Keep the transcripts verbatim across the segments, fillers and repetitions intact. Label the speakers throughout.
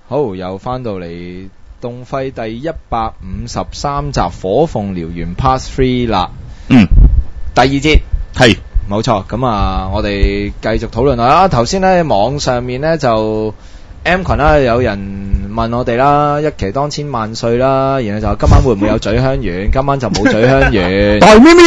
Speaker 1: 好，又翻到嚟動輝第一百五十三集火鳳燎原 Part Three 啦。
Speaker 2: 嗯，
Speaker 1: 第二節
Speaker 2: 係
Speaker 1: 冇錯。咁啊，我哋繼續討論啦。頭先咧網上面咧就 M 群啦，有人問我哋啦，一期當千萬歲啦，然後就今晚會唔會有咀香丸？今晚就冇咀香丸。
Speaker 2: 大咪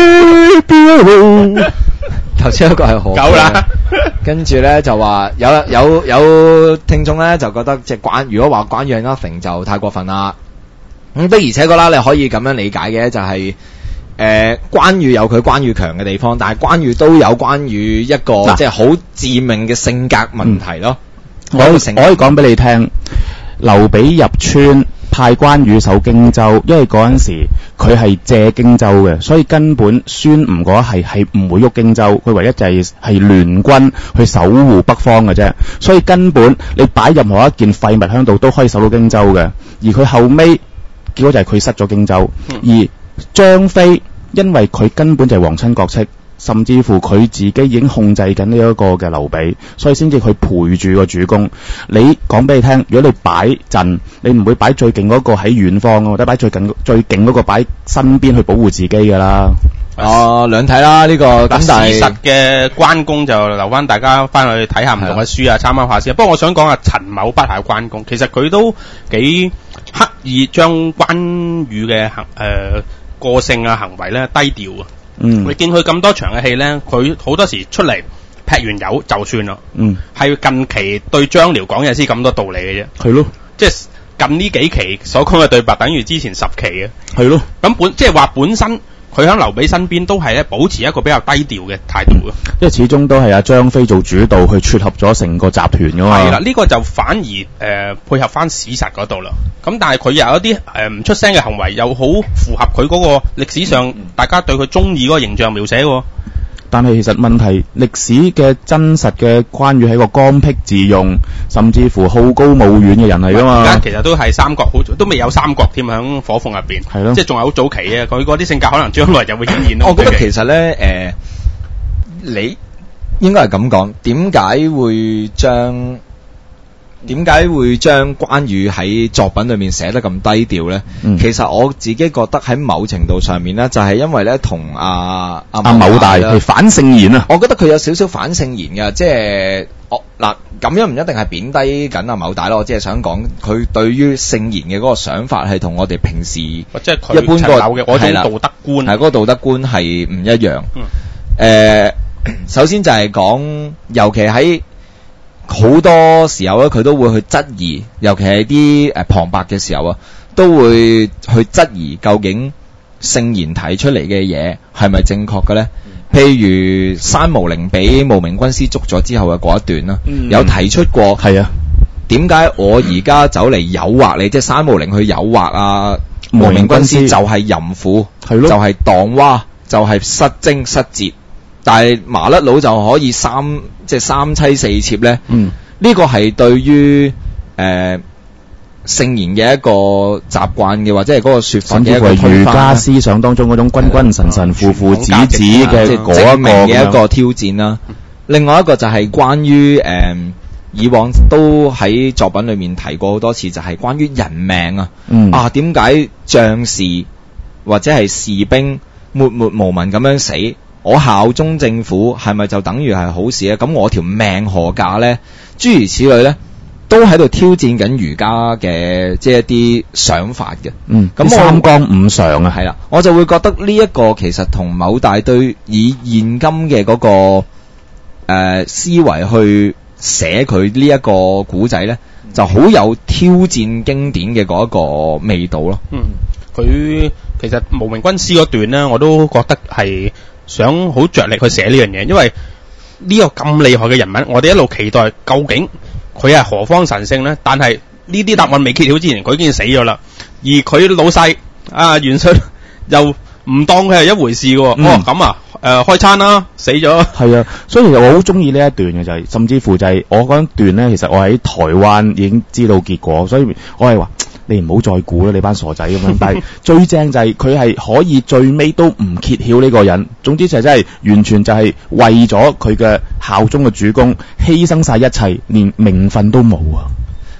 Speaker 2: 咪
Speaker 1: 頭先一個係何？
Speaker 2: 夠啦。
Speaker 1: 跟住咧就話有有有聽眾咧就覺得即係關，如果話關於 nothing 就太過分啦。咁的而且確啦，你可以咁樣理解嘅就係、是、誒、呃、關羽有佢關羽強嘅地方，但係關羽都有關羽一個即係好致命嘅性格問題咯。
Speaker 2: 嗯、我我可以講俾你聽，劉備入川派關羽守荊州，因為嗰陣時佢係借荊州嘅，所以根本孫吳嗰係係唔會喐荊州，佢唯一就係係聯軍去守護北方嘅啫，所以根本你擺任何一件廢物喺度都可以守到荊州嘅。而佢後尾結果就係佢失咗荊州，嗯、而張飛因為佢根本就係皇親國戚。甚至乎佢自己已經控制緊呢一個嘅劉備，所以先至佢陪住個主公。你講俾你聽，如果你擺陣，你唔會擺最勁嗰個喺遠方，或者擺最勁最勁嗰個擺身邊去保護自己㗎啦。
Speaker 1: 哦，兩睇啦呢個。咁但係
Speaker 3: 事實嘅關公就留翻大家翻去睇下唔同嘅書啊，參考下先。不過我想講下陳某筆下關公，其實佢都幾刻意將關羽嘅行誒、呃、個性啊行為咧低調啊。
Speaker 2: 嗯，
Speaker 3: 你見佢咁多場嘅戲咧，佢好多時出嚟劈完友就算啦。
Speaker 2: 嗯，係
Speaker 3: 近期對張遼講嘢先咁多道理嘅啫。
Speaker 2: 係咯，
Speaker 3: 即係近呢幾期所講嘅對白，等於之前十期嘅。
Speaker 2: 係咯，
Speaker 3: 咁本即係話本身佢喺劉備身邊都係咧保持一個比較低調嘅態度嘅。
Speaker 2: 因為始終都係阿張飛做主導去撮合咗成個集團噶嘛。
Speaker 3: 係啦，呢、這個就反而誒、呃、配合翻史實嗰度啦。咁但係佢又有一啲誒唔出聲嘅行為，又好符合佢嗰個歷史上大家對佢中意嗰個形象描寫喎。
Speaker 2: 但係其實問題，歷史嘅真實嘅關羽係一個剛愎自用，甚至乎好高騖遠嘅人嚟噶嘛。
Speaker 3: 而家其實都係三國，好都未有三國添，響火鳳入邊。
Speaker 2: 係咯，
Speaker 3: 即係仲係好早期嘅，佢嗰啲性格可能將來就會顯現。
Speaker 1: 我覺得其實咧，誒、呃，你應該係咁講，點解會將？點解會將關羽喺作品裏面寫得咁低調呢？嗯、其實我自己覺得喺某程度上面呢，就係、是、因為呢同阿阿
Speaker 2: 阿某大係反聖賢啊。
Speaker 1: 我覺得佢有少少反聖賢嘅，即係我嗱咁樣唔一定係貶低緊阿某大咯。我只係想講佢對於聖賢嘅嗰個想法係同我哋平時一般個
Speaker 3: 嘅嗰種道德觀
Speaker 1: 係嗰個道德觀係唔一樣。誒、
Speaker 3: 嗯
Speaker 1: 呃，首先就係講，尤其喺好多時候咧，佢都會去質疑，尤其係啲誒旁白嘅時候啊，都會去質疑究竟聖賢提出嚟嘅嘢係咪正確嘅咧？嗯、譬如山無陵俾無名軍師捉咗之後嘅嗰一段啦，嗯、有提出過係啊，點解我而家走嚟誘惑你，嗯、即係山無陵去誘惑啊無名軍師就係淫婦，係咯，就係蕩娃，就係失貞失節。但係麻甩佬就可以三即係三妻四妾咧，嗯，呢個係對於誒聖賢嘅一個習慣嘅，或者係嗰個説法嘅一個推翻，
Speaker 2: 儒家思想當中嗰種君君臣臣、父父子子嘅
Speaker 1: 即係嗰一個嘅一個挑戰啦。嗯、另外一個就係關於誒、呃、以往都喺作品裏面提過好多次，就係、是、關於人命啊，嗯、啊點解將士或者係士兵默默無聞咁樣死？我效忠政府係咪就等於係好事咧？咁我條命何價咧？諸如此類咧，都喺度挑戰緊儒家嘅即係一啲想法嘅。嗯，咁
Speaker 2: 三綱五常啊，
Speaker 1: 係啦，我就會覺得呢一個其實同某大對以現今嘅嗰、嗰個誒、呃、思維去寫佢呢一個古仔咧，就好有挑戰經典嘅嗰一個味道咯。
Speaker 3: 嗯，佢其實無名軍師嗰段咧，我都覺得係想好着力去寫呢樣嘢，因為呢個咁厲害嘅人物，我哋一路期待究竟佢係何方神聖呢？但係呢啲答案未揭曉之前，佢已經死咗啦。而佢老細啊袁術又唔當佢係一回事嘅。嗯、哦咁啊，誒、呃、開餐啦，死咗。係
Speaker 2: 啊，所以其實我好中意呢一段嘅就係、是，甚至乎就係我嗰段呢，其實我喺台灣已經知道結果，所以我係話。你唔好再估啦，你班傻仔咁樣。但係最正就係佢係可以最尾都唔揭曉呢個人。總之就係真係完全就係為咗佢嘅效忠嘅主公犧牲晒一切，連名分都冇啊！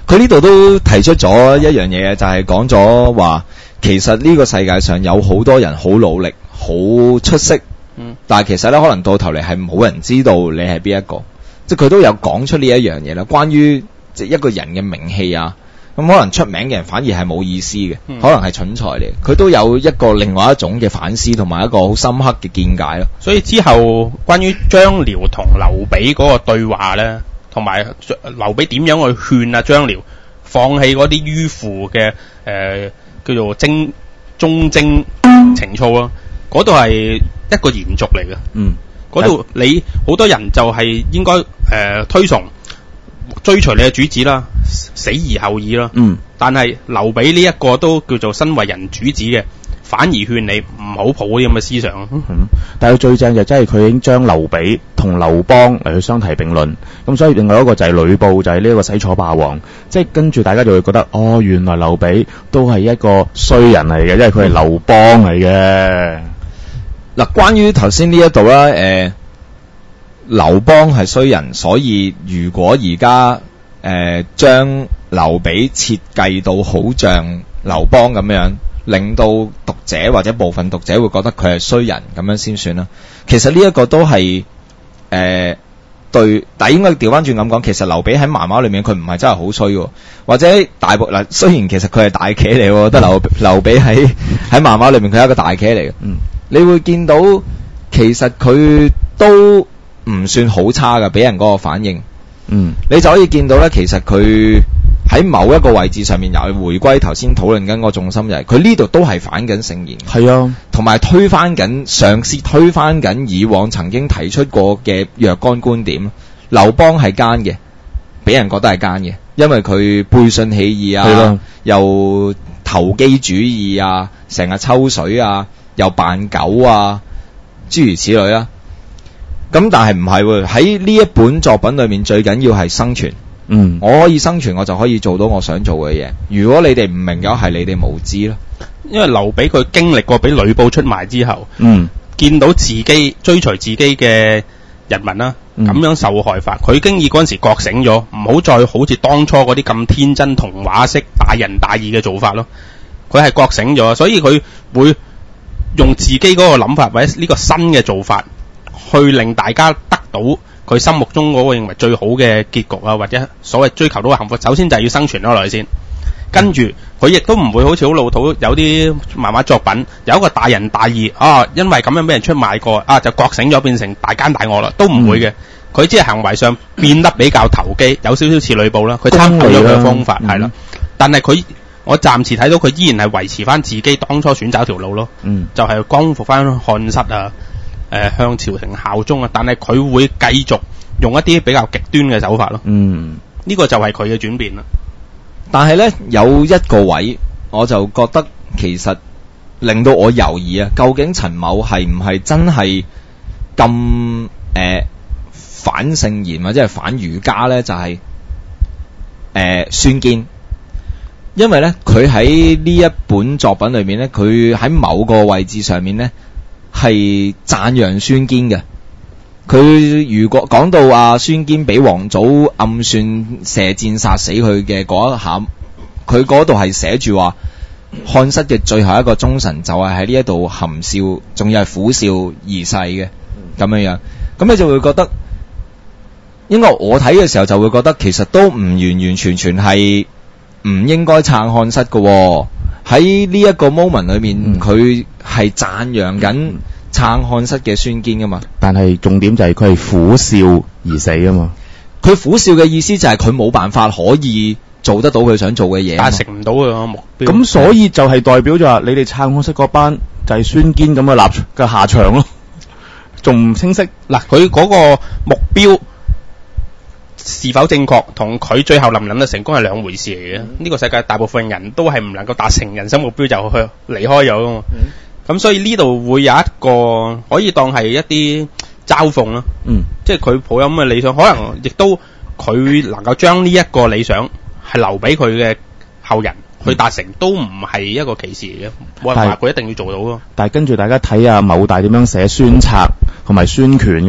Speaker 1: 佢呢度都提出咗一樣嘢，就係講咗話，其實呢個世界上有好多人好努力、好出色，
Speaker 3: 嗯，
Speaker 1: 但係其實咧可能到頭嚟係冇人知道你係邊一個，即係佢都有講出呢一樣嘢啦。關於即係一個人嘅名氣啊，咁可能出名嘅人反而係冇意思嘅，
Speaker 3: 嗯、
Speaker 1: 可能係蠢材嚟。佢都有一個另外一種嘅反思同埋一個好深刻嘅見解咯。
Speaker 3: 所以之後關於張遼同劉備嗰個對話咧，同埋劉備點樣去勸啊張遼放棄嗰啲迂腐嘅誒、呃、叫做精忠貞情操啊，嗰度係一個延續嚟嘅。
Speaker 1: 嗯，
Speaker 3: 嗰度你好多人就係應該誒、呃、推崇追隨你嘅主子啦，死而後已啦。
Speaker 2: 嗯，
Speaker 3: 但係劉備呢一個都叫做身為人主子嘅，反而勸你唔好抱啲咁嘅思想。
Speaker 2: 嗯，但係最正就真係佢已經將劉備同劉邦嚟去相提並論，咁所以另外一個就係呂布，就係呢一個西楚霸王，即係跟住大家就會覺得哦，原來劉備都係一個衰人嚟嘅，因為佢係劉邦嚟嘅。
Speaker 1: 嗱，關於頭先呢一度啦，誒、呃，劉邦係衰人，所以如果而家誒將劉備設計到好像劉邦咁樣，令到讀者或者部分讀者會覺得佢係衰人咁樣先算啦。其實呢一個都係誒、呃、對，但係應該調翻轉咁講，其實劉備喺漫畫裏面佢唔係真係好衰喎，或者大部嗱雖然其實佢係大茄嚟，我覺得劉劉備喺喺漫畫裏面佢係一個大茄嚟嘅。嗯，你會見到其實佢都唔算好差㗎，俾人嗰個反應。
Speaker 2: 嗯，
Speaker 1: 你就可以見到咧，其實佢喺某一個位置上面又係回歸頭先討論緊個重心，就係佢呢度都係反緊聖賢，
Speaker 2: 係啊，
Speaker 1: 同埋推翻緊嘗試推翻緊以往曾經提出過嘅若干觀點。劉邦係奸嘅，俾人覺得係奸嘅，因為佢背信棄義啊，又投機主義啊，成日抽水啊，又扮狗啊，諸如此類啦。咁但係唔係喎，喺呢一本作品裏面最緊要係生存。
Speaker 2: 嗯，
Speaker 1: 我可以生存，我就可以做到我想做嘅嘢。如果你哋唔明嘅，係你哋無知咯。
Speaker 3: 因為劉備佢經歷過俾呂布出賣之後，
Speaker 2: 嗯，
Speaker 3: 見到自己追隨自己嘅人民啦，咁、嗯、樣受害法，佢經已嗰陣時覺醒咗，唔好再好似當初嗰啲咁天真童話式大仁大義嘅做法咯。佢係覺醒咗，所以佢會用自己嗰個諗法或者呢個新嘅做法，去令大家得到佢心目中嗰個認為最好嘅結局啊，或者所謂追求到嘅幸福。首先就係要生存落嚟先，跟住佢亦都唔會好似好老土，有啲漫畫作品有一個大仁大義啊，因為咁樣俾人出賣過啊，就覺醒咗變成大奸大惡啦，都唔會嘅。佢只係行為上變得比較投機，有少少似呂布啦，佢參考咗佢嘅方法係啦、嗯，但係佢我暫時睇到佢依然係維持翻自己當初選擇條路咯，嗯，就係、是、光復翻漢室啊。誒、呃，向朝廷效忠啊！但係佢會繼續用一啲比較極端嘅手法咯。嗯，呢、這個就係佢嘅轉變啦。
Speaker 1: 但係呢，有一個位，我就覺得其實令到我猶豫啊，究竟陳某係唔係真係咁誒反聖賢或者係反儒家呢？就係誒孫堅，因為呢，佢喺呢一本作品裏面呢，佢喺某個位置上面呢。係讚揚孫堅嘅，佢如果講到啊孫堅俾王祖暗算射箭殺死佢嘅嗰一下，佢嗰度係寫住話漢室嘅最後一個忠臣就係喺呢一度含笑，仲要係苦笑而逝嘅咁樣樣，咁你就會覺得，應該我睇嘅時候就會覺得其實都唔完完全全係唔應該撐漢室嘅、哦。喺呢一個 moment 裏面，佢係讚揚緊撐漢室嘅孫堅噶嘛。但係重點就係佢係苦笑而死啊嘛。佢苦笑嘅意思就係佢冇辦法可以做得到佢想做嘅嘢，達成唔到佢個目標。咁所以就係代表咗話，你哋撐漢室嗰班就係孫堅咁嘅立嘅下場咯。仲唔清晰？嗱，佢嗰個目標是否正確，同佢最後能唔能夠成功係兩回事嚟嘅。呢、嗯、個世界大部分人都係唔能夠達成人生目標就去離開咗噶嘛。咁、嗯、所以呢度會有一個可以當係一啲嘲諷咯。嗯，即係佢抱有咁嘅理想，可能亦都佢能夠將呢一個理想係留俾佢嘅後人去達成，嗯、都唔係一個歧視嚟嘅。冇人話佢一定要做到咯。但係跟住大家睇下某大點樣寫孫策同埋孫權嘅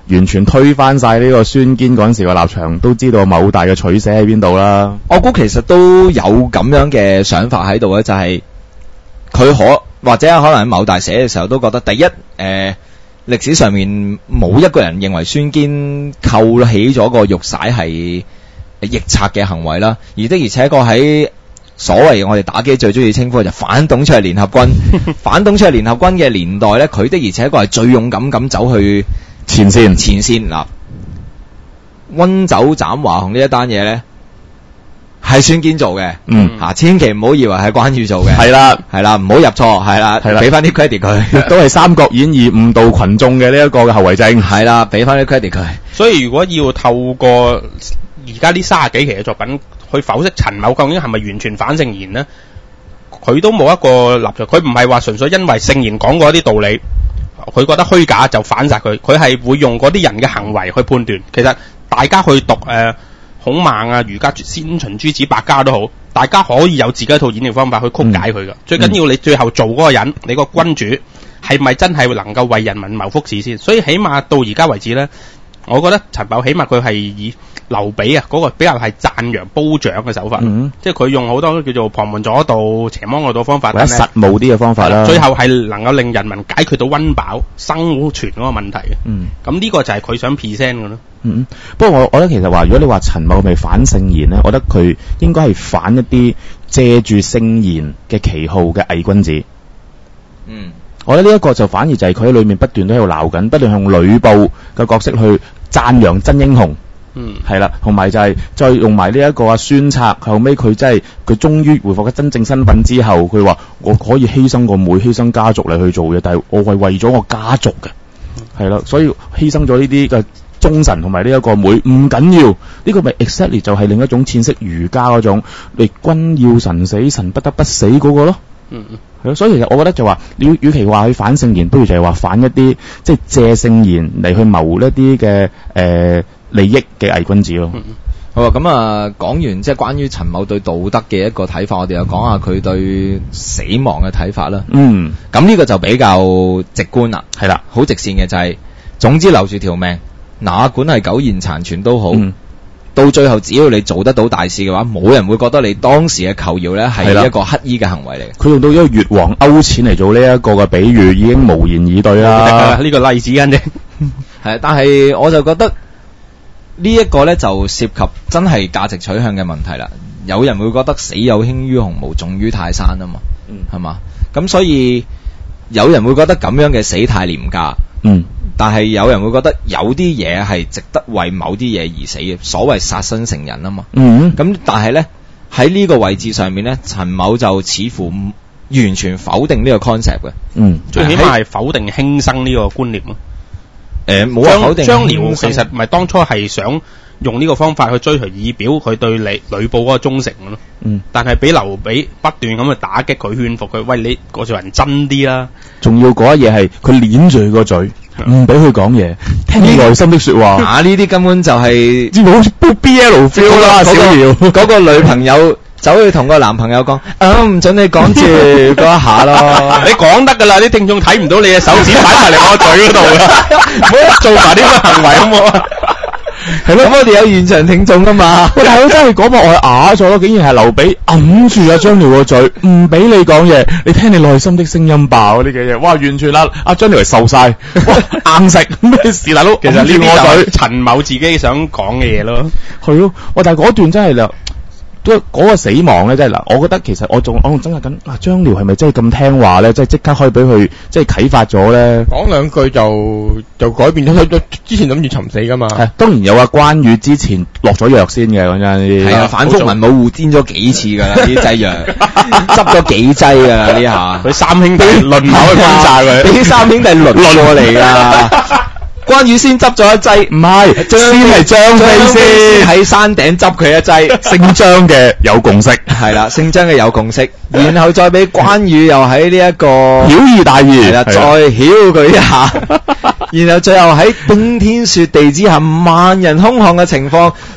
Speaker 2: 完全推翻晒呢個孫堅嗰陣時個立場，都知道某大嘅取捨喺邊度啦。
Speaker 1: 我估其實都有咁樣嘅想法喺度咧，就係、佢可或者可能喺某大寫嘅時候都覺得，第一誒、呃、歷史上面冇一個人認為孫堅扣起咗個玉璽係逆賊嘅行為啦，而的而且確喺所謂我哋打機最中意稱呼就反董卓聯合軍，反董卓聯合軍嘅年代咧，佢的而且確係最勇敢咁走去
Speaker 2: 前線
Speaker 1: 前線嗱，溫酒斬華雄呢一單嘢咧係孫堅做嘅，
Speaker 2: 嗯
Speaker 1: 嚇、千祈唔好以為係關羽做嘅，
Speaker 2: 係啦，
Speaker 1: 係啦，唔好入錯，係啦，
Speaker 2: 係啦
Speaker 1: 俾翻啲 credit 佢，
Speaker 2: 都係《三國演義》誤導群眾嘅呢一個嘅後遺症。
Speaker 1: 係啦，俾翻啲 credit 佢。
Speaker 3: 所以如果要透過而家呢三十幾期嘅作品去剖析陳某究竟係咪完全反聖賢呢？佢都冇一個立場，佢唔係話純粹因為聖賢講過一啲道理，佢覺得虛假就反殺佢，佢係會用嗰啲人嘅行為去判斷。其實大家去讀誒、呃、孔孟啊、儒家、先秦諸子百家都好，大家可以有自己一套演繹方法去曲解佢噶。嗯、最緊要你最後做嗰個人，你個君主係咪真係能夠為人民謀福祉先？所以起碼到而家為止呢，我覺得陳某起碼佢係以劉備啊嗰、那個比較係讚揚褒獎嘅手法，
Speaker 2: 嗯、
Speaker 3: 即係佢用好多叫做旁門左道、邪魔惡道方法，
Speaker 2: 或者實務啲嘅方法啦。
Speaker 3: 最後係能夠令人民解決到溫飽生存嗰個問題嘅。
Speaker 2: 嗯，
Speaker 3: 咁呢個就係佢想 present 嘅咯。
Speaker 2: 嗯，不過我我覺得其實話，如果你話陳某係咪反聖賢咧，我覺得佢應該係反一啲借住聖賢嘅旗號嘅偽君子。
Speaker 1: 嗯，
Speaker 2: 我覺得呢一個就反而就係佢喺裏面不斷都喺度鬧緊，不斷用呂布嘅角色去讚揚真英雄。
Speaker 3: 嗯，
Speaker 2: 係啦，同埋就係再用埋呢一個啊孫策，後尾佢真係佢終於回復咗真正身份之後，佢話我可以犧牲個妹，犧牲家族嚟去做嘢，但係我係為咗我家族嘅，係啦、嗯，所以犧牲咗呢啲嘅忠臣同埋呢一個妹唔緊要，呢、這個咪 exactly 就係另一種闡釋儒家嗰種，你君要臣死，臣不得不死嗰個咯。
Speaker 3: 嗯嗯，
Speaker 2: 係咯，所以其實我覺得就話，與與其話去反聖賢，不如就係話反一啲即係借聖賢嚟去謀一啲嘅誒利益嘅偽君子咯。
Speaker 3: 嗯、
Speaker 1: 好啊，咁啊講完即係關於陳某對道德嘅一個睇法，我哋又講下佢對死亡嘅睇法啦。
Speaker 2: 嗯，
Speaker 1: 咁呢個就比較直觀啦，
Speaker 2: 係啦，
Speaker 1: 好直線嘅就係、是，總之留住條命，哪管係苟延殘喘都好。嗯，到最後只要你做得到大事嘅話，冇人會覺得你當時嘅求饒咧係一個乞衣嘅行為嚟。
Speaker 2: 佢用到一個越王勾踐嚟做呢一個嘅比喻，已經無言以對啦。
Speaker 3: 呢個例子跟住
Speaker 1: 係，但係我就覺得呢一個咧就涉及真係價值取向嘅問題啦。有人會覺得死有輕於鴻毛，重於泰山啊嘛，係嘛、嗯？咁所以有人會覺得咁樣嘅死太廉價。
Speaker 2: 嗯。
Speaker 1: 但係有人會覺得有啲嘢係值得為某啲嘢而死嘅，所謂殺身成仁啊嘛。
Speaker 2: 嗯。咁
Speaker 1: 但係咧喺呢個位置上面咧，陳某就似乎完全否定呢個 concept 嘅。
Speaker 2: 嗯。
Speaker 3: 最起碼係否定輕生呢個觀念咯。
Speaker 1: 誒，冇話否定。
Speaker 3: 張遼其實咪當初係想用呢個方法去追隨以表佢對呂呂布嗰個忠誠嘅咯。
Speaker 2: 嗯。但
Speaker 3: 係俾劉備不斷咁去打擊佢，勸服佢，喂，你個做人真啲啦。
Speaker 2: 仲要嗰一嘢係佢捏住佢個嘴。唔俾佢講嘢，聽你內心的說話。
Speaker 1: 啊，呢啲根本就係
Speaker 2: 知冇煲 B L feel 啦，小姚
Speaker 1: 嗰個女朋友走去同個男朋友講，啊唔准你講住嗰一下咯。
Speaker 3: 你講得噶啦，啲聽眾睇唔到你嘅手指擺埋嚟我嘴嗰度噶，唔好做埋啲咁嘅行為好冇啊？
Speaker 1: 係咯，咁我哋有現場聽眾噶嘛？
Speaker 2: 喂，大佬真係講話我係啞咗咯，竟然係劉備揞住阿張遼個嘴，唔俾你講嘢，你聽你內心的聲音爆呢幾嘢，哇，完全啦，阿張遼係受晒，哇，硬食咩事，大佬？
Speaker 3: 其實呢啲就係陳某自己想講嘅嘢咯。
Speaker 2: 係咯，喂，但係嗰段真係啦。嗰、那個死亡咧，真係嗱，我覺得其實我仲我仲爭緊啊，張遼係咪真係咁聽話咧？即係即刻可以俾佢即係啟發咗咧？
Speaker 4: 講兩句就就改變咗，佢之前諗住尋死噶嘛。
Speaker 2: 係當然有啊，關羽之前落咗藥先嘅，講真啲。
Speaker 1: 係啊，反覆文武互煎咗幾次㗎啦，啲劑藥執咗幾劑㗎啦，呢下
Speaker 3: 佢三兄弟輪流去轟炸佢，
Speaker 1: 俾三兄弟輪過嚟㗎。關羽先執咗一劑，
Speaker 2: 唔係，先係張飛先
Speaker 1: 喺山頂執佢一劑，
Speaker 2: 姓張嘅有共識，
Speaker 1: 係啦，姓張嘅有共識，然後再俾關羽又喺呢一個
Speaker 2: 曉義大義，
Speaker 1: 係啦，再曉佢一下，然後最後喺冰天雪地之下，萬人空巷嘅情況，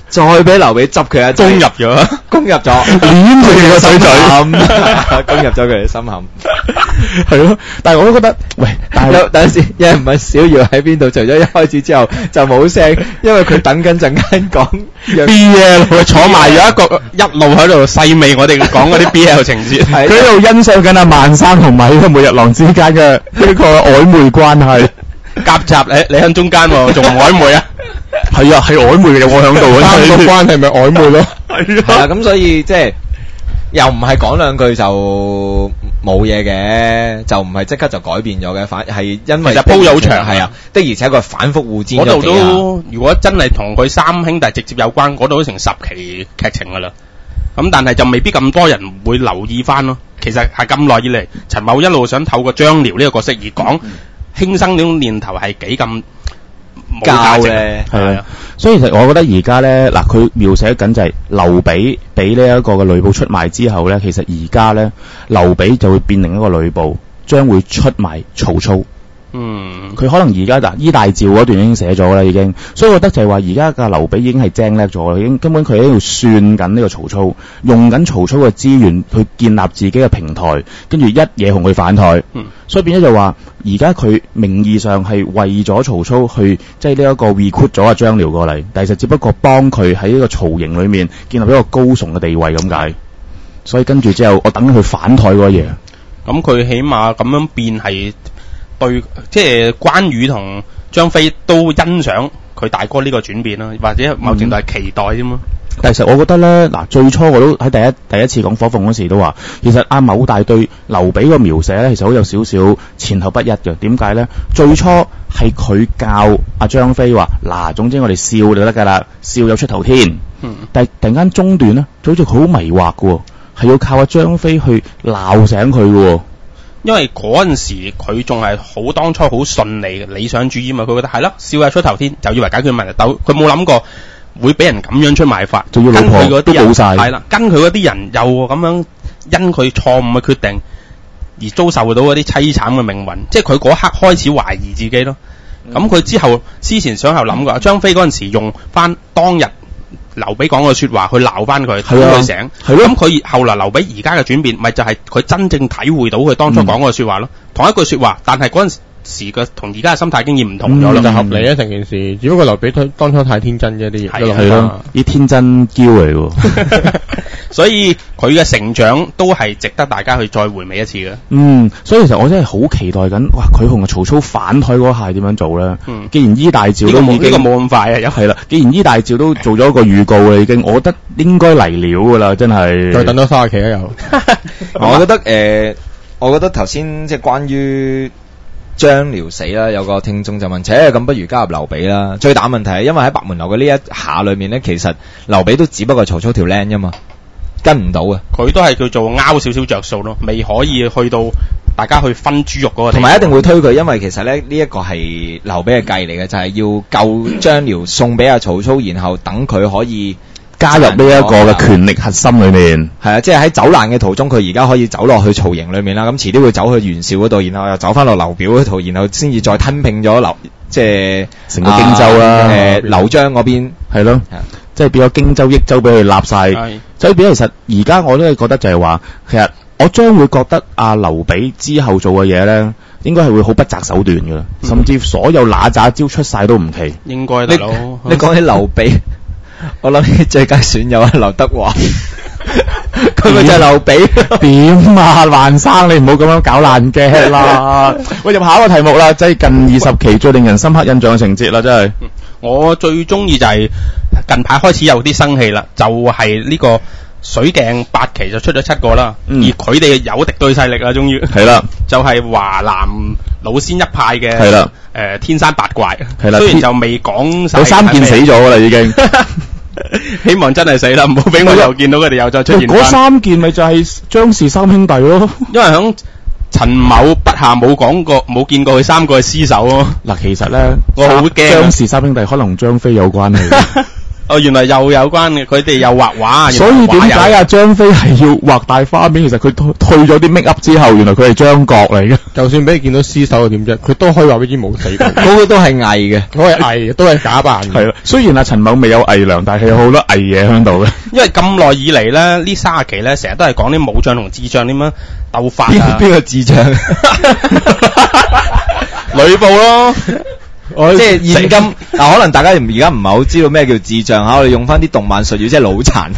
Speaker 1: 再俾劉備執佢一
Speaker 3: 攻入
Speaker 1: 劑，
Speaker 3: 咗。
Speaker 1: 攻入咗，
Speaker 2: 捻佢哋個水嘴，
Speaker 1: 攻入咗佢哋心坎。
Speaker 2: 係咯。但係我都覺得，喂，但係
Speaker 1: 有等陣先，有人問小姚喺邊度？除咗一開始之後就冇聲，因為佢等緊陣間講
Speaker 3: B L 佢坐埋咗一個一路喺度細味我哋講嗰啲 B L 情節。
Speaker 1: 係
Speaker 2: 佢喺度欣賞緊阿萬生同埋呢個每日郎之間嘅呢個曖昧關係。
Speaker 3: 夾雜你你喺中間喎，仲唔曖昧啊？
Speaker 2: 係啊，係曖昧嘅，我喺度。
Speaker 4: 三個關係咪曖昧咯？
Speaker 1: 係啊，咁所以即係又唔係講兩句就冇嘢嘅，就唔係即刻就改變咗嘅，反係因為
Speaker 3: 其實鋪有場
Speaker 1: 係啊，的而且確反覆互戰
Speaker 3: 嗰度
Speaker 1: 咗幾下。
Speaker 3: 都如果真係同佢三兄弟直接有關，嗰度都成十期劇情噶啦。咁但係就未必咁多人會留意翻咯。其實係咁耐以嚟，陳某一路想透過張遼呢個角色而講輕生呢種念頭係幾咁冇價值
Speaker 1: 咧
Speaker 2: 係啊，所以其實我覺得而家咧，嗱佢描寫緊就係劉備俾呢一個嘅呂布出賣之後咧，其實而家咧劉備就會變另一個呂布，將會出賣曹操。
Speaker 3: 嗯，
Speaker 2: 佢可能而家嗱依大趙嗰段已經寫咗啦，已經，所以我覺得就係話而家嘅劉備已經係精叻咗啦，已經根本佢喺度算緊呢個曹操，用緊曹操嘅資源去建立自己嘅平台，跟住一嘢同佢反台。
Speaker 3: 嗯，
Speaker 2: 所以變咗就話而家佢名義上係為咗曹操去即係呢一個 recruit 咗阿張遼過嚟，但係其實只不過幫佢喺呢個曹營裏面建立一個高崇嘅地位咁解。所以跟住之後，我等佢反台嗰個嘢。
Speaker 3: 咁佢起碼咁樣變係。對，即係關羽同張飛都欣賞佢大哥呢個轉變啦，或者某程度係期待啫嘛。
Speaker 2: 但係其實我覺得咧，嗱最初我都喺第一第一次講火鳳嗰時都話，其實阿某大對劉備個描寫咧，其實好有少少前後不一嘅。點解咧？最初係佢教阿張飛話，嗱，總之我哋笑就得㗎啦，笑有出頭天。
Speaker 3: 嗯。
Speaker 2: 但係突然間中段咧，就好似好迷惑嘅，係要靠阿張飛去鬧醒佢嘅。
Speaker 3: 因為嗰陣時佢仲係好當初好順利嘅理想主義嘛，佢覺得係咯，笑日出頭天就以為解決問題，但佢冇諗過會俾人咁樣出賣法，
Speaker 2: 仲要老婆
Speaker 3: 跟佢嗰啲人
Speaker 2: 都冇晒，
Speaker 3: 係啦，跟佢嗰啲人又咁樣因佢錯誤嘅決定而遭受到嗰啲凄慘嘅命運，即係佢嗰刻開始懷疑自己咯。咁佢、嗯、之後思前想後諗過，張飛嗰陣時用翻當日劉備講嘅說話去鬧翻佢，等佢醒。咁佢後來劉備而家嘅轉變，咪就係佢真正體會到佢當初講嘅說話咯。嗯、同一句說話，但係嗰陣時嘅同而家嘅心態經驗唔同咗咯。
Speaker 4: 就合理啊，成件事。只不過劉備當初太天真啫，啲嘢
Speaker 2: 係咯，啲天真嬌嚟喎。
Speaker 3: 所以佢嘅成長都係值得大家去再回味一次嘅。
Speaker 2: 嗯，所以其實我真係好期待緊，哇！佢同阿曹操反台嗰下點樣做咧？嗯，既然依大趙都已經
Speaker 3: 呢個冇咁快啊，
Speaker 2: 係啦。既然依大趙都做咗一個預告啦，已經，我覺得應該嚟料噶啦，真係。
Speaker 4: 再等多三十期啊又。
Speaker 1: 我覺得誒、呃，我覺得頭先即係關於張遼死啦，有個聽眾就問：，且咁不如加入劉備啦？最大問題係因為喺白門樓嘅呢一下裏面咧，其實劉備都只不過係曹操條靚啫嘛。跟唔到嘅，
Speaker 3: 佢都係叫做拗少少着數咯，未可以去到大家去分豬肉嗰個地方。
Speaker 1: 同埋一定會推佢，因為其實咧呢一、這個係劉備嘅計嚟嘅，就係、是、要救張遼送俾阿曹操，然後等佢可以
Speaker 2: 加入呢一個嘅權力核心裏面。
Speaker 1: 係啊，即係喺走難嘅途中，佢而家可以走落去曹營裏面啦。咁遲啲會走去袁紹嗰度，然後又走翻落劉表嗰度，然後先至再吞併咗劉，即係
Speaker 2: 成個荊州啦。
Speaker 1: 誒劉璋嗰邊係咯。
Speaker 2: 即係變咗荊州、益州俾佢立晒，所以變咗其實而家我都係覺得就係話，其實我將會覺得阿劉備之後做嘅嘢咧，應該係會好不擇手段㗎啦，嗯、甚至所有揦詐招出晒都唔奇。
Speaker 3: 應該大佬，
Speaker 1: 你講起劉備，我諗起最佳損友係劉德華，佢咪就係劉備？
Speaker 2: 點啊，萬生你唔好咁樣搞爛嘅啦！喂，入下一個題目啦，即係近二十期最令人深刻印象嘅情節啦，真係。
Speaker 3: 我最中意就係近排開始有啲生氣啦，就係、是、呢個水鏡八期就出咗七個啦，嗯、而佢哋有敵對勢力啦，終於
Speaker 2: 係啦，
Speaker 3: 就係華南老仙一派嘅
Speaker 2: 係啦，誒、
Speaker 3: 呃、天山八怪
Speaker 2: 係啦，
Speaker 3: 雖然就未講晒，
Speaker 2: 有三件死咗啦已經，
Speaker 3: 希望真係死啦，唔好俾我又見到佢哋又再出現。
Speaker 2: 嗰三件咪就係張氏三兄弟咯，
Speaker 3: 因為響陳某筆下冇講過，冇見過佢三個係屍首咯。
Speaker 2: 嗱，其實咧，
Speaker 3: 我好驚
Speaker 2: 張氏三兄弟可能同張飛有關係。
Speaker 3: 哦，原來又有關嘅，佢哋又畫畫，
Speaker 2: 所以點解阿張飛係要畫大花面？其實佢退退咗啲 make up 之後，原來佢係張角嚟嘅。
Speaker 4: 就算俾你見到屍首又點啫？佢都可以話俾你知冇死過，
Speaker 1: 嗰個都係偽嘅，
Speaker 4: 都係偽嘅，都係假扮嘅。
Speaker 2: 係啦，雖然阿陳某未有偽娘，但係有好多偽嘢喺度嘅。
Speaker 3: 因為咁耐以嚟咧，呢三十期咧，成日都係講啲武將同智將點樣鬥法啊。
Speaker 1: 邊個智將？
Speaker 3: 呂布咯。
Speaker 1: 即係現今嗱，可能大家而家唔係好知道咩叫智將嚇，我哋用翻啲動漫術語，即係腦殘。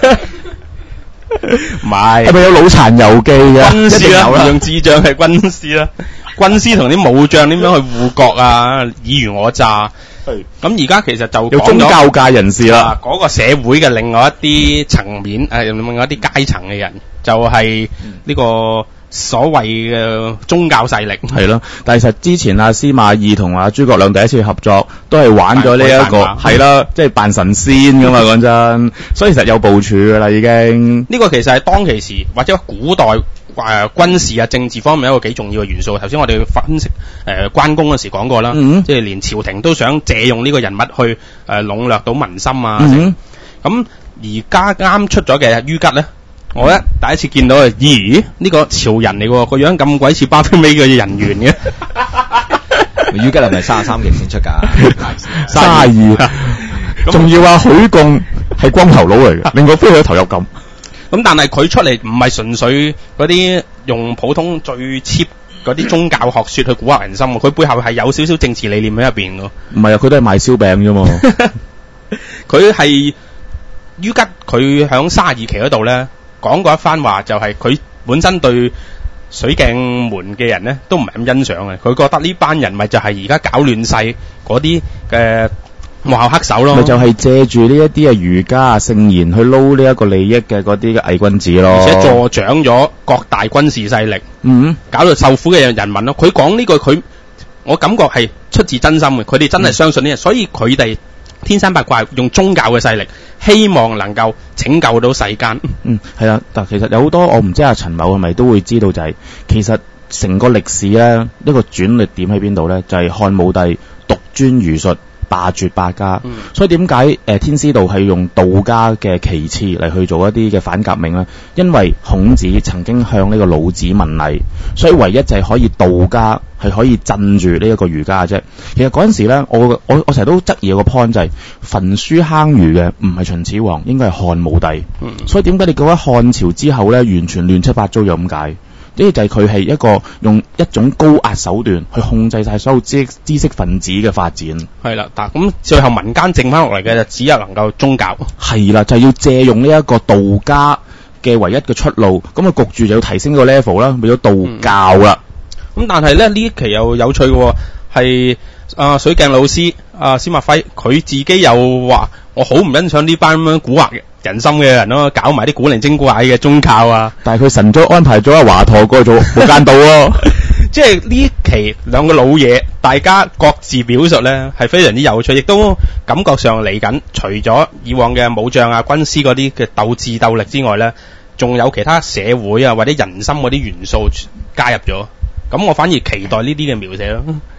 Speaker 3: 唔係，
Speaker 2: 係咪有腦殘遊記嘅？
Speaker 3: 軍師啦，
Speaker 1: 啦
Speaker 3: 唔用智將係軍師啦。軍師同啲武將點樣去護國啊？爾虞我詐。咁而家其實就
Speaker 2: 有宗教界人士啦，
Speaker 3: 嗰、那個社會嘅另外一啲層面，誒、另外一啲階層嘅人，就係、是、呢個所謂嘅宗教勢力。
Speaker 2: 係咯，但係其實之前阿司馬懿同阿諸葛亮第一次合作，都係玩咗呢一個係啦，即係扮神仙噶嘛，講真，所以其實有部署噶啦已經。
Speaker 3: 呢個其實係當其時或者古代。誒、呃、軍事啊政治方面一個幾重要嘅元素。頭先我哋分析誒、呃、關公嗰時講過啦，
Speaker 2: 嗯、
Speaker 3: 即係連朝廷都想借用呢個人物去誒、呃、籠絡到民心啊。咁而家啱出咗嘅于吉咧，我一第一次見到啊，咦呢、呢個潮人嚟喎，個樣咁鬼似巴菲美嘅人緣嘅。
Speaker 1: 于吉係咪三十三期先出㗎？
Speaker 2: 三十二，仲要話許貢係光頭佬嚟嘅，令我飛去投入感。
Speaker 3: 咁但係佢出嚟唔係純粹嗰啲用普通最 cheap 嗰啲宗教學說去蠱惑人心，佢背後係有少少政治理念喺入邊嘅。
Speaker 2: 唔係啊，佢都係賣燒餅啫嘛。
Speaker 3: 佢係于吉，佢響三十二期嗰度咧講過一番話，就係佢本身對水鏡門嘅人咧都唔係咁欣賞嘅。佢覺得呢班人咪就係而家搞亂世嗰啲嘅幕後黑手咯，
Speaker 2: 咪就係借住呢一啲嘅儒家啊聖賢去撈呢一個利益嘅嗰啲嘅偽君子咯，
Speaker 3: 而且助長咗各大軍事勢力，
Speaker 2: 嗯，
Speaker 3: 搞到受苦嘅人民咯。佢講呢句，佢我感覺係出自真心嘅，佢哋真係相信呢樣，嗯、所以佢哋天生八怪用宗教嘅勢力，希望能夠拯救到世間。
Speaker 2: 嗯，係啊，但其實有好多我唔知阿陳某係咪都會知道、就係，就係其實成個歷史咧一個轉捩點喺邊度咧，就係、係、漢武帝獨尊儒術。霸絕百家，嗯、所以點解誒天師道係用道家嘅旗幟嚟去做一啲嘅反革命呢？因為孔子曾經向呢個老子問禮，所以唯一就係可以道家係可以鎮住呢一個儒家嘅啫。其實嗰陣時咧，我我我成日都質疑有個 point 就係、是、焚書坑儒嘅唔係秦始皇，應該係漢武帝。嗯、所以點解你覺得漢朝之後咧完全亂七八糟又咁解？呢就係佢係一個用一種高壓手段去控制晒所有知知識分子嘅發展。
Speaker 3: 係啦，但咁最後民間剩翻落嚟嘅就只有能夠宗教。係
Speaker 2: 啦，就係、是、要借用呢一個道家嘅唯一嘅出路，咁啊焗住就要提升個 level 啦，變咗道教啦。
Speaker 3: 咁、嗯、但係咧呢一期又有趣嘅、哦，係啊、呃、水鏡老師啊司馬輝佢自己又話我好唔欣賞呢班咁樣蠱惑嘅人心嘅人咯，搞埋啲古靈精怪嘅宗教啊！
Speaker 2: 但係佢神早安排咗阿華佗過去做無間道喎。
Speaker 3: 即係呢期兩個老嘢，大家各自表述咧係非常之有趣，亦都感覺上嚟緊。除咗以往嘅武將啊、軍師嗰啲嘅鬥智鬥力之外咧，仲有其他社會啊或者人心嗰啲元素加入咗。咁我反而期待呢啲嘅描寫咯。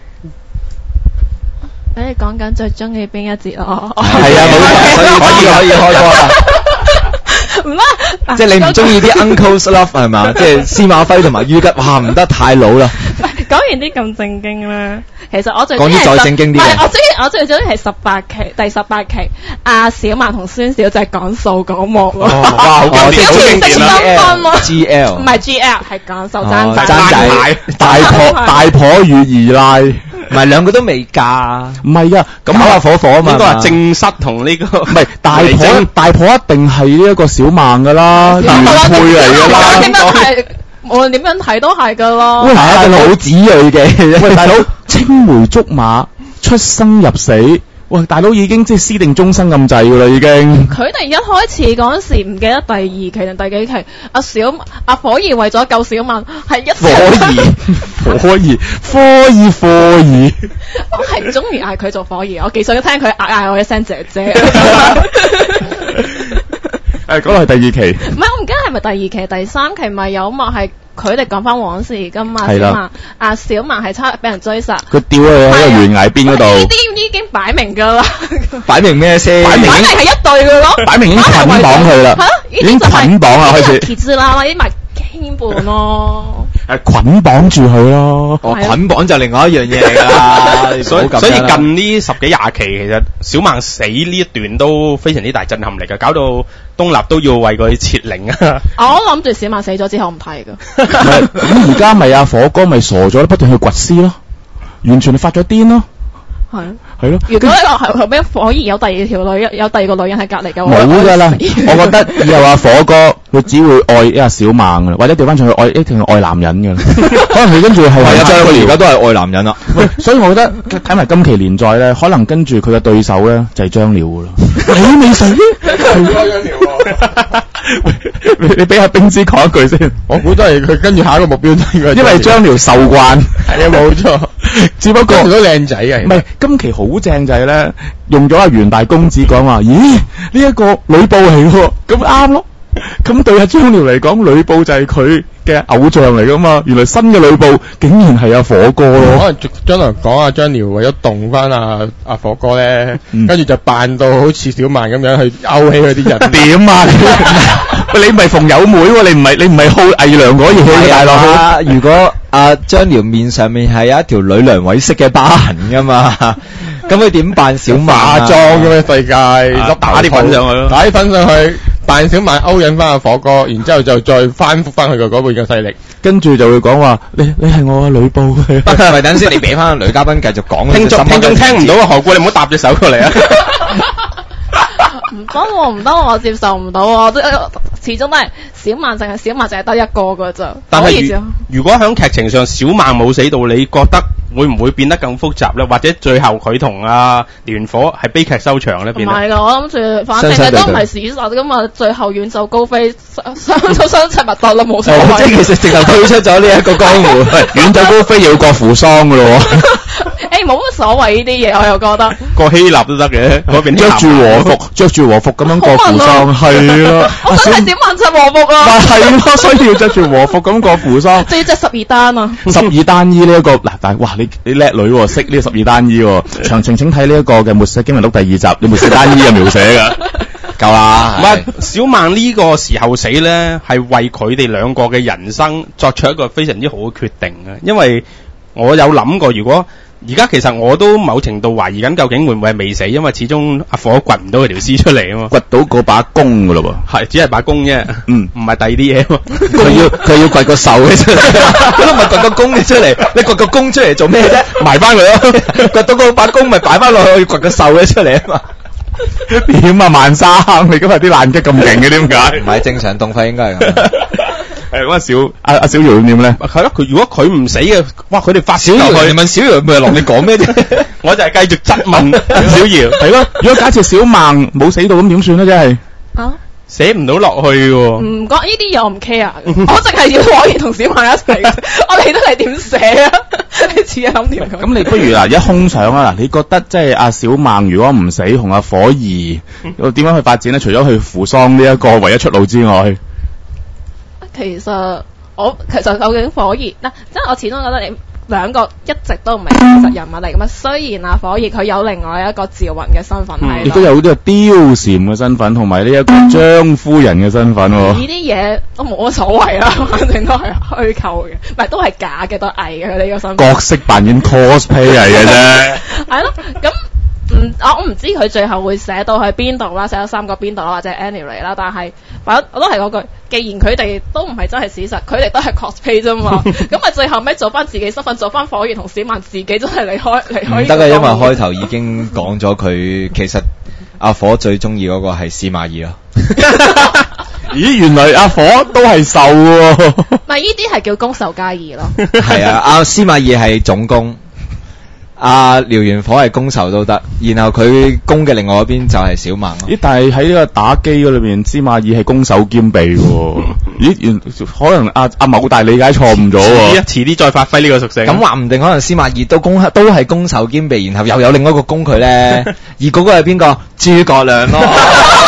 Speaker 5: 你哋講緊最中意邊一節咯？
Speaker 1: 係啊，冇錯，所以可以可以開波啦。
Speaker 5: 唔啦，
Speaker 1: 即係你唔中意啲 Uncle's Love 係嘛？即係司馬輝同埋于吉，哇唔得太老啦。
Speaker 5: 講完啲咁正經啦，其實我最
Speaker 1: 講啲再正經啲嘅。
Speaker 5: 我最我最中意係十八期第十八期，阿小曼同孫小姐講數嗰幕咯。
Speaker 1: 哇，好經典，好經典啦 ！G L
Speaker 5: 唔係 G L 係講數爭仔，
Speaker 1: 爭仔
Speaker 2: 大婆大婆與二奶。
Speaker 1: 唔係兩個都未嫁，
Speaker 2: 唔係噶，咁
Speaker 1: 搞下火火啊嘛。
Speaker 3: 應該係正室同呢個
Speaker 2: 唔係大婆，大婆一定係呢一個小曼噶啦，原配嚟噶啦。
Speaker 5: 點樣睇？無論點樣睇都係噶咯。
Speaker 2: 喂，係一個老子裔嘅。喂，大佬青梅竹馬，出生入死。喂，大佬已經即係私定終生咁滯噶啦，已經。佢
Speaker 5: 哋一開始嗰陣時唔記得第二期定第幾期，阿小阿火兒為咗救小曼係一
Speaker 2: 火兒，火兒，科兒，科兒。
Speaker 5: 我係中意嗌佢做火兒，我幾想聽佢嗌嗌我一聲姐姐。
Speaker 2: 誒，嗰個係第二期。
Speaker 5: 唔係，我唔記得係咪第二期、第三期咪有幕係佢哋講翻往事㗎嘛，
Speaker 2: 係啦
Speaker 5: 小曼啊小曼係差俾人追殺，
Speaker 2: 佢吊佢喺個懸崖邊嗰度，
Speaker 5: 呢啲已經擺明㗎啦，
Speaker 1: 擺明咩先？
Speaker 2: 擺明
Speaker 5: 擺明係一對㗎咯，
Speaker 2: 擺明已經捆綁佢啦
Speaker 5: 係咯，
Speaker 2: 已經捆綁啦開始，
Speaker 5: 鐵之啦，呢啲咪牽絆咯。
Speaker 2: 誒捆綁住佢咯。
Speaker 1: 哦，
Speaker 5: 係啊
Speaker 1: 捆綁就另外一樣嘢嚟㗎啦，
Speaker 3: 所以
Speaker 1: 唔好咁
Speaker 3: 所以
Speaker 1: 樣啦
Speaker 3: 近呢十幾廿期，其實小孟死呢一段都非常之大震撼力嘅，搞到東立都要為佢設靈啊！
Speaker 5: 我諗住小曼死咗之後唔睇㗎。
Speaker 2: 唔係咁而家咪阿火哥咪傻咗，不斷去掘屍咯，完全係發咗癲咯，
Speaker 5: 係。
Speaker 2: 係咯。
Speaker 5: 如果呢個後後邊可以有第二條女，有第二個女人喺隔離嘅話，
Speaker 2: 冇噶啦，我覺得以後阿火哥佢只會愛阿小孟噶啦，或者調翻轉去愛一定係愛男人噶啦，可能佢跟住係
Speaker 1: 係啊，
Speaker 2: 張
Speaker 1: 佢而家都係愛男人啦。
Speaker 2: 喂，所以我覺得睇埋今期連載咧，可能跟住佢嘅對手咧就係張遼噶啦。你未死？你你俾阿冰之講一句先，
Speaker 4: 我估都係佢跟住下一個目標都應該係
Speaker 2: 因為張遼受慣，
Speaker 4: 係啊冇錯，
Speaker 2: 只不過
Speaker 4: 張遼都靚仔嘅，
Speaker 2: 唔係今期好正就係咧，用咗阿袁大公子講話，咦呢一個呂布嚟喎，咁啱咯。咁對阿張遼嚟講，呂布就係佢嘅偶像嚟噶嘛，原來新嘅呂布竟然係阿火哥
Speaker 4: 可
Speaker 2: 咯。
Speaker 4: 能將來講阿張遼為咗動翻阿阿火哥咧，
Speaker 2: 嗯
Speaker 4: 跟住就扮到好似小曼咁樣去勾起佢啲人。
Speaker 2: 點啊？喂，你唔係馮友妹喎，你唔係你唔係好偽娘嗰嘢嘅大佬。
Speaker 1: 啊，如果阿張遼面上面係有一條女梁偉式嘅疤痕噶嘛，咁佢點扮小曼啊？
Speaker 4: 化妝咁嘅世界，
Speaker 3: 啊打啲粉上去咯
Speaker 4: 打啲粉上去，扮小曼勾引翻阿火哥，然之後就再翻覆翻佢個嗰邊嘅勢力。
Speaker 2: 跟住就會講話，你你係我嘅呂布嘅。
Speaker 1: 咪等先，你俾翻女嘉賓繼續講。
Speaker 3: 聽眾聽眾聽唔到啊，何故你唔好搭隻手過嚟啊！
Speaker 5: 唔得喎，唔得喎，我接受唔到喎，都始終都係小曼淨係小曼淨係得一個㗎咋。
Speaker 3: 但係
Speaker 5: 所以就
Speaker 3: 如如果喺劇情上小孟冇死到，你覺得會唔會變得更複雜咧？或者最後佢同阿連火係悲劇收場咧？變得
Speaker 5: 唔係㗎，我諗住反正你都唔係史實㗎嘛，最後遠走高飛，相相相親密度啦，冇所
Speaker 1: 哦，即係
Speaker 5: 謂。
Speaker 1: 其實直頭退出咗呢一個江湖。
Speaker 2: 遠走高飛又要過扶桑噶咯喎。
Speaker 5: 誒冇乜所謂呢啲嘢，我又覺得。
Speaker 3: 過希臘都得嘅，嗰邊
Speaker 2: 着住和服，着住和服咁樣過扶桑，係咯。
Speaker 5: 我真係點問出和服啊！
Speaker 2: 咪係咯，所以要着住和服咁過扶桑。
Speaker 5: 仲要着十二單啊！
Speaker 2: 十二單衣呢一個嗱，但係哇，你你叻女喎，識呢個十二單衣喎。詳情請睇呢一個嘅《末世驚魂錄》第二集，你末世單衣嘅描寫㗎。
Speaker 1: 夠啦。
Speaker 3: 唔係小孟呢個時候死咧，係為佢哋兩個嘅人生作出一個非常之好嘅決定嘅。因為我有諗過，如果而家其實我都某程度懷疑緊，究竟會唔會係未死？因為始終阿火掘唔到佢條屍出嚟啊嘛，
Speaker 2: 掘到嗰把弓㗎咯喎。
Speaker 3: 係只係把弓啫，
Speaker 2: 嗯
Speaker 3: 唔係第二啲嘢啊嘛。
Speaker 1: 佢要佢要掘個獸嘅出嚟，佢都唔係掘個弓嘅出嚟，你掘個弓出嚟做咩啫？埋翻佢咯，掘到嗰把弓咪擺翻落去，掘個獸嘅出嚟啊嘛。
Speaker 2: 點啊，萬生，你今日啲爛擊咁勁嘅點解？
Speaker 1: 唔係正常動費應該係咁。
Speaker 2: 係咁啊，小阿阿小姚點咧？
Speaker 3: 係咯，佢如果佢唔死嘅，哇！佢哋發小
Speaker 1: 小姚，
Speaker 3: 佢
Speaker 1: 你問小姚咪落你講咩啫？
Speaker 3: 我就係繼續質問小姚，
Speaker 2: 係咯，如果假設小孟冇死到咁點算咧？真係
Speaker 5: 啊！
Speaker 3: 寫唔到落去喎。
Speaker 5: 唔講呢啲嘢我唔 care，我淨係要可以同小曼一齊嘅，我理得你點寫啊？你似係諗條咁。
Speaker 2: 咁，你不如嗱一空想啊！嗱，你覺得即係阿小孟如果唔死，同阿火兒又點樣去發展咧？除咗去扶桑呢一個唯一出路之外，
Speaker 5: 其實我其實究竟火熱嗱，即係我始終覺得你兩個一直都唔係現實人物嚟㗎嘛。雖然啊火熱佢有另外一個趙雲嘅身份喺度，
Speaker 2: 亦都有呢個貂蟬嘅身份，同埋呢一個張夫人嘅身份喎。
Speaker 5: 呢啲嘢都冇乜所謂啦，反正都係虛構嘅，唔係都係假嘅，都係偽嘅佢呢個身份。
Speaker 2: 角色扮演 cosplay 嚟嘅啫。
Speaker 5: 係咯，咁唔我我唔知佢最後會寫到去邊度啦，寫咗三個邊度啦，或者 anyway 啦，但係反正我都係嗰句，既然佢哋都唔係真係事實，佢哋都係 cosplay 啫嘛，咁咪最後尾做翻自己身份，做翻火焰同小曼自己真係離開離開。
Speaker 1: 唔得嘅，因為開頭已經講咗佢其實阿火最中意嗰個係司馬懿咯。
Speaker 2: 咦，原來阿火都係受喎。
Speaker 5: 唔係呢啲係叫攻受皆宜咯。
Speaker 1: 係啊，阿司馬懿係總攻。阿燎原火係攻受都得，然後佢攻嘅另外一邊就係小孟咯。
Speaker 2: 咦，但係喺呢個打機嗰裏邊，司馬懿係攻守兼備喎。咦，原可能阿阿某大理解錯誤咗
Speaker 3: 遲啲
Speaker 2: 喎。
Speaker 3: 遲啲再發揮呢個屬性。
Speaker 1: 咁話唔定可能司馬懿都攻都係攻守兼備，然後又有另外一個攻佢咧，而嗰個係邊個？諸葛亮咯。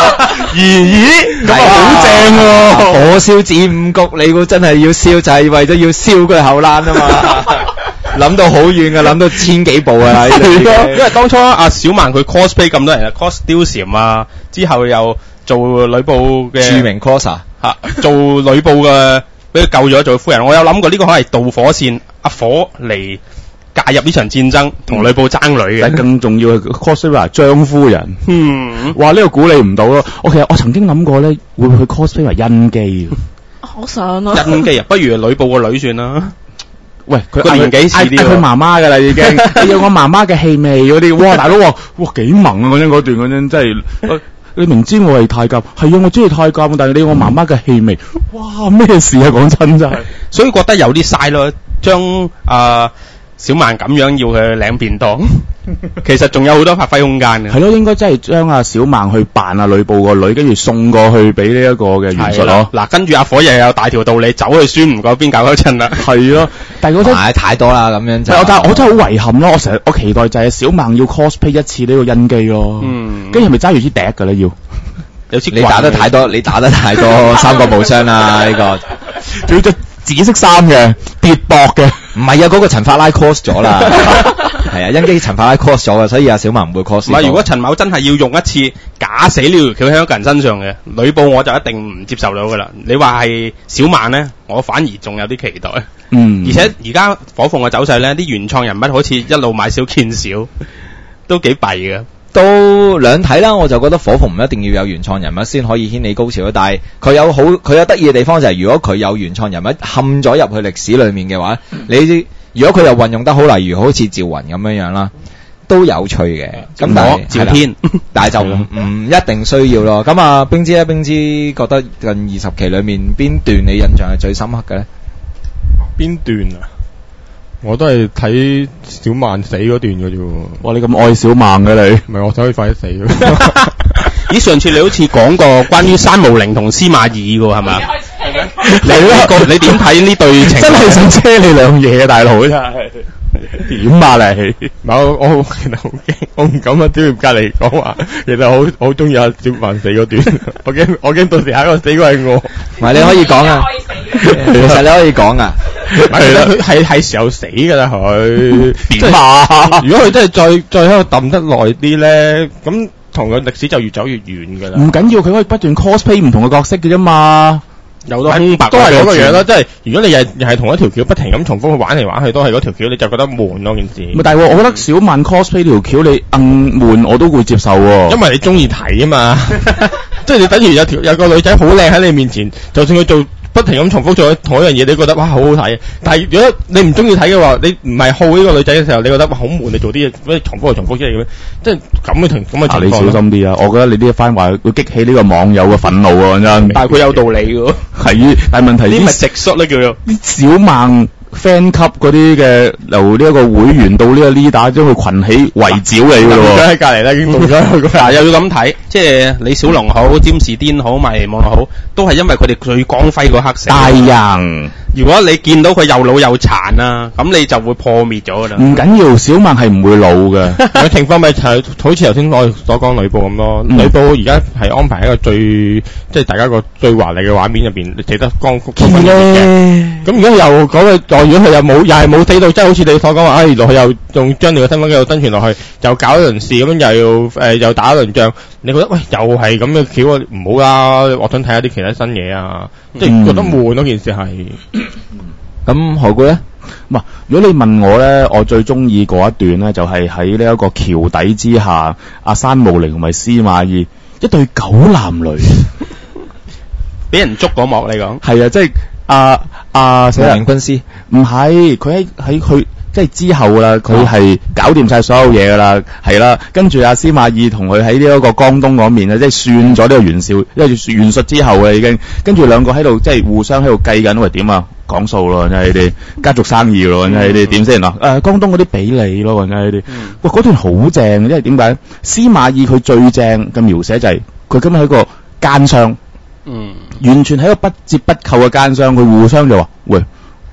Speaker 2: 咦咦，咁啊好正喎！
Speaker 1: 火燒子午谷，你估真係要燒就係為咗要燒佢後欄啊嘛！諗到好遠嘅，諗到千幾步啊！呢度已經
Speaker 3: 因為當初阿小曼佢 cosplay 咁多人啊 ，cos 貂蟬啊，之後又做呂布嘅
Speaker 1: 著名 coser
Speaker 3: 嚇，做呂布嘅俾佢救咗做夫人。我有諗過呢個可能係導火線，阿火嚟介入呢場戰爭，同呂布爭女
Speaker 2: 但
Speaker 3: 嘅。
Speaker 2: 更重要係 cosplay 張夫人。
Speaker 3: 嗯，
Speaker 2: 哇！呢、個估你唔到咯。我其實我曾經諗過咧，會唔會去 cosplay 為甄姬？
Speaker 5: 好想啊！
Speaker 3: 甄姬啊，不如呂布個女算啦。
Speaker 2: 喂，佢
Speaker 3: 個年紀似啲喎
Speaker 2: 嗌佢媽媽㗎啦已經。你有我媽媽嘅氣味嗰啲，哇！大佬話，哇幾萌啊！嗰陣嗰段嗰陣真係。呃你明知我係太監，係啊，我知係太監，但係你有我媽媽嘅氣味，哇咩事啊！講真真係，
Speaker 3: 所以覺得有啲嘥咯，將啊小曼咁樣要佢領便當，其實仲有好多發揮空間嘅。
Speaker 2: 係咯，應該真係將阿小曼去扮阿呂布個女，跟住送過去俾呢一個嘅袁術咯。
Speaker 3: 嗱，跟住阿火又有大條道理，走去孫吳嗰邊搞嗰陣啦。
Speaker 2: 係咯，但係嗰陣，
Speaker 1: 買太多啦，咁樣就。
Speaker 2: 但係我真係好遺憾咯，我成日我期待就係小曼要 cosplay 一次呢個甄姬咯。
Speaker 3: 嗯，
Speaker 2: 跟住係咪揸住支笛㗎咧要？
Speaker 3: 有支
Speaker 1: 你打得太多，你打得太多三國無雙啦呢個。
Speaker 2: 仲要着紫色衫嘅，跌膊嘅。
Speaker 1: 唔係啊，嗰個陳法拉 cos 咗啦。係啊，甄姬陳法拉 cos 咗嘅，所以阿小曼唔會 cos。
Speaker 3: 唔係，如果陳某真係要用一次假死呢條橋喺一個人身上嘅，呂布我就一定唔接受到㗎啦。你話係小曼咧，我反而仲有啲期待。
Speaker 2: 嗯，
Speaker 3: 而且而家火鳳嘅走勢咧，啲原創人物好似一路買少見少，都幾弊嘅。
Speaker 1: 都兩睇啦，我就覺得火鳳唔一定要有原創人物先可以掀起高潮，但係佢有好佢有得意嘅地方就係，如果佢有原創人物嵌咗入去歷史裏面嘅話，你如果佢又運用得好，例如好似趙雲咁樣樣啦，都有趣嘅。咁但係
Speaker 3: 趙天，
Speaker 1: 但係就唔唔一定需要咯。咁啊，冰之咧，冰之覺得近二十期裏面邊段你印象係最深刻嘅咧？
Speaker 4: 邊段啊？我都係睇小曼死嗰段嘅啫喎。
Speaker 2: 哇！你咁愛小曼嘅你？
Speaker 4: 唔係，我想佢快啲死咯。
Speaker 3: 咦，上次你好似講過關於山無陵同司馬懿嘅喎，係咪啊？你呢你點睇呢對情？
Speaker 2: 真係想車你兩嘢啊，大佬真係。點啊你？
Speaker 4: 唔係我我其實好驚，我唔敢啊！專業隔離講話，其實好好中意阿小曼死嗰段，我驚我驚到時下一個死個係我。
Speaker 1: 唔係你可以講啊，其實你可以講啊。
Speaker 4: 係啦，佢係係時候死㗎啦佢。
Speaker 2: 點啊？
Speaker 4: 如果佢真係再再喺度揼得耐啲咧，咁同個歷史就越走越遠㗎啦。
Speaker 2: 唔緊要，佢可以不斷 cosplay 唔同嘅角色嘅啫嘛。
Speaker 3: 有多空白
Speaker 4: 都係嗰個樣啦，即係如果你又又係同一條橋不停咁重複去玩嚟玩去，都係嗰條橋，你就覺得悶咯件事。
Speaker 2: 咪但係我覺得小曼 cosplay 條橋你硬悶我都會接受喎。
Speaker 4: 因為你中意睇啊嘛，即係你等於有條有個女仔好靚喺你面前，就算佢做不停咁重複做同一樣嘢，你覺得哇好好睇。但係如果你唔中意睇嘅話，你唔係好呢個女仔嘅時候，你覺得哇好悶，你做啲嘢咩重複嚟重複出嚟嘅咩？即係咁嘅情咁嘅情況。
Speaker 2: 你小心啲啊！我覺得你呢一番話會激起呢個網友嘅憤怒啊！真。
Speaker 3: 但係佢有道理嘅喎。
Speaker 2: 係，但係問題
Speaker 3: 呢咪直率咧叫做。
Speaker 2: 啲小曼 fan 級嗰啲嘅由呢一個會員到呢個 leader 將佢群起圍剿你嘅喎。
Speaker 4: 喺隔離咧已經動咗佢個。
Speaker 3: 嗱又要咁睇，即係李小龍好、詹士甸好、迷望好，都係因為佢哋最光輝嗰刻死。
Speaker 2: 大人，
Speaker 3: 如果你見到佢又老又殘啊，咁你就會破滅咗㗎啦。
Speaker 2: 唔緊要，小曼係唔會老嘅。
Speaker 4: 個情況咪就係好似頭先我所講呂布咁咯。
Speaker 2: 嗯
Speaker 4: 呂布而家係安排一個最即係大家個最華麗嘅畫面入邊，值得光復光輝嘅。咁如果又講佢，再如果佢又冇又係冇死到，即係好似你所講話，哎，原來佢又用將你嘅身份繼續生存落去，又搞一輪事咁樣，又要誒又打一輪仗，你覺得喂又係咁嘅橋啊？唔好啦，我想睇下啲其他新嘢啊，即係覺得悶嗰件事係。
Speaker 1: 咁何故咧？
Speaker 2: 唔係，如果你問我咧，我最中意嗰一段咧，就係喺呢一個橋底之下，阿山無陵同埋司馬懿一對狗男女，
Speaker 3: 俾人捉嗰幕你講。
Speaker 2: 係啊，即係阿阿
Speaker 1: 無名軍師
Speaker 2: 唔係佢喺喺佢即係之後啦，佢係搞掂晒所有嘢噶啦，係啦，跟住阿司馬懿同佢喺呢一個江東嗰面啊，即係算咗呢個袁紹，因為袁術之後啊已經，跟住兩個喺度即係互相喺度計緊，喂點啊？講數咯，真係呢啲家族生意咯，真係呢啲點先嗱？誒，江東嗰啲俾你咯，真係呢啲。喂，嗰段好正，因為點解？司馬懿佢最正嘅描寫就係佢根本係一個奸商，
Speaker 3: 嗯，
Speaker 2: 完全係一個不折不扣嘅奸商，佢互相就話：喂，